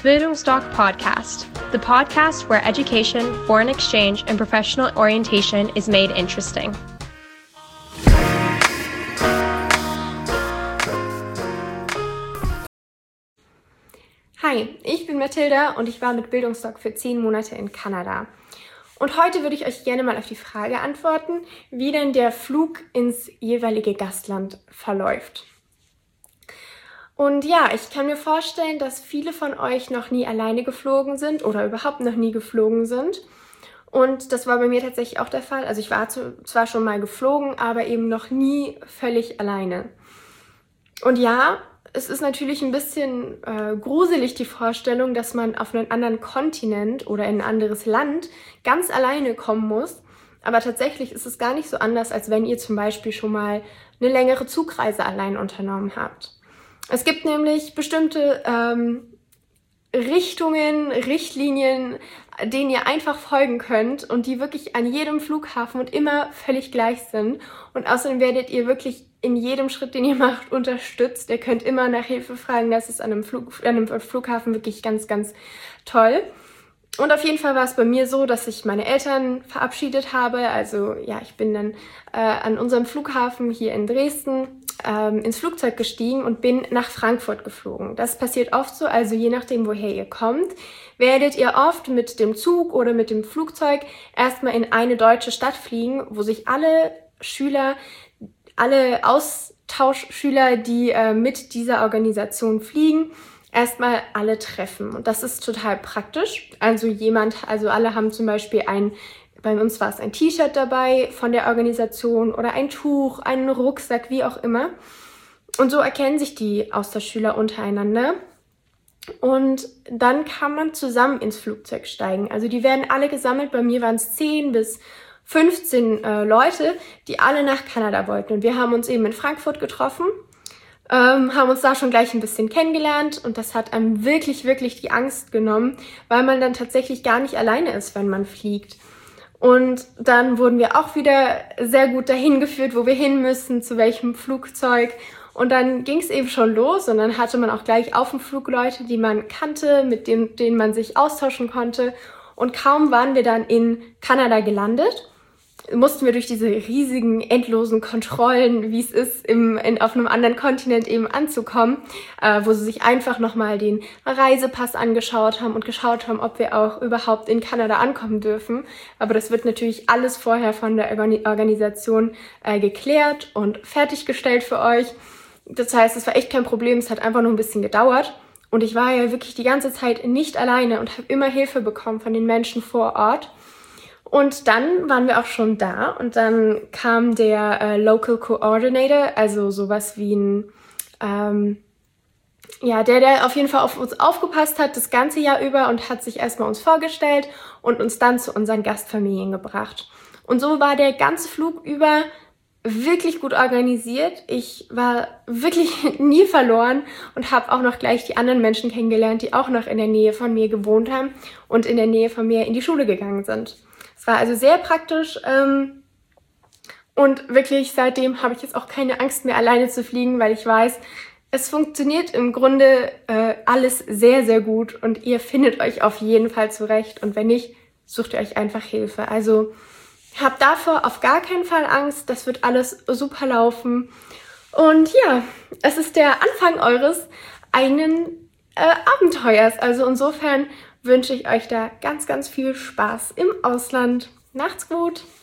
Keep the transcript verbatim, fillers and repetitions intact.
Bildungsdoc Podcast, the podcast where education, foreign exchange, and professional orientation is made interesting. Hi, ich bin Mathilda und ich war mit Bildungsdoc für zehn Monate in Kanada. Und heute würde ich euch gerne mal auf die Frage antworten, wie denn der Flug ins jeweilige Gastland verläuft. Und ja, ich kann mir vorstellen, dass viele von euch noch nie alleine geflogen sind oder überhaupt noch nie geflogen sind. Und das war bei mir tatsächlich auch der Fall. Also ich war zwar schon mal geflogen, aber eben noch nie völlig alleine. Und ja, es ist natürlich ein bisschen äh, gruselig, die Vorstellung, dass man auf einen anderen Kontinent oder in ein anderes Land ganz alleine kommen muss. Aber tatsächlich ist es gar nicht so anders, als wenn ihr zum Beispiel schon mal eine längere Zugreise allein unternommen habt. Es gibt nämlich bestimmte ähm, Richtungen, Richtlinien, denen ihr einfach folgen könnt und die wirklich an jedem Flughafen und immer völlig gleich sind. Und außerdem werdet ihr wirklich in jedem Schritt, den ihr macht, unterstützt. Ihr könnt immer nach Hilfe fragen. Das ist an einem, Flug, an einem Flughafen wirklich ganz, ganz toll. Und auf jeden Fall war es bei mir so, dass ich meine Eltern verabschiedet habe. Also ja, ich bin dann äh, an unserem Flughafen hier in Dresden ähm, ins Flugzeug gestiegen und bin nach Frankfurt geflogen. Das passiert oft so, also je nachdem, woher ihr kommt, werdet ihr oft mit dem Zug oder mit dem Flugzeug erstmal in eine deutsche Stadt fliegen, wo sich alle Schüler, alle Austauschschüler, die äh, mit dieser Organisation fliegen, erstmal alle treffen. Und das ist total praktisch. Also jemand, also alle haben zum Beispiel ein, bei uns war es ein T-Shirt dabei von der Organisation oder ein Tuch, einen Rucksack, wie auch immer. Und so erkennen sich die Austauschschüler untereinander. Und dann kann man zusammen ins Flugzeug steigen. Also die werden alle gesammelt. Bei mir waren es zehn bis fünfzehn äh, Leute, die alle nach Kanada wollten. Und wir haben uns eben in Frankfurt getroffen. Ähm, haben uns da schon gleich ein bisschen kennengelernt und das hat einem wirklich, wirklich die Angst genommen, weil man dann tatsächlich gar nicht alleine ist, wenn man fliegt. Und dann wurden wir auch wieder sehr gut dahin geführt, wo wir hin müssen, zu welchem Flugzeug. Und dann ging es eben schon los und dann hatte man auch gleich auf dem Flug Leute, die man kannte, mit denen, denen man sich austauschen konnte. Und kaum waren wir dann in Kanada gelandet, mussten wir durch diese riesigen, endlosen Kontrollen, wie es ist, im, in, auf einem anderen Kontinent eben anzukommen, äh, wo sie sich einfach nochmal den Reisepass angeschaut haben und geschaut haben, ob wir auch überhaupt in Kanada ankommen dürfen. Aber das wird natürlich alles vorher von der Organi- Organisation äh, geklärt und fertiggestellt für euch. Das heißt, es war echt kein Problem, es hat einfach nur ein bisschen gedauert. Und ich war ja wirklich die ganze Zeit nicht alleine und habe immer Hilfe bekommen von den Menschen vor Ort. Und dann waren wir auch schon da und dann kam der äh, Local Coordinator, also sowas wie ein, ähm, ja, der, der auf jeden Fall auf uns aufgepasst hat das ganze Jahr über und hat sich erstmal uns vorgestellt und uns dann zu unseren Gastfamilien gebracht. Und so war der ganze Flug über wirklich gut organisiert. Ich war wirklich nie verloren und habe auch noch gleich die anderen Menschen kennengelernt, die auch noch in der Nähe von mir gewohnt haben und in der Nähe von mir in die Schule gegangen sind. Es war also sehr praktisch ähm, und wirklich seitdem habe ich jetzt auch keine Angst mehr, alleine zu fliegen, weil ich weiß, es funktioniert im Grunde äh, alles sehr, sehr gut und ihr findet euch auf jeden Fall zurecht und wenn nicht, sucht ihr euch einfach Hilfe. Also habt davor auf gar keinen Fall Angst, das wird alles super laufen. Und ja, es ist der Anfang eures eigenen äh, Abenteuers, also insofern wünsche ich euch da ganz, ganz viel Spaß im Ausland. Macht's gut!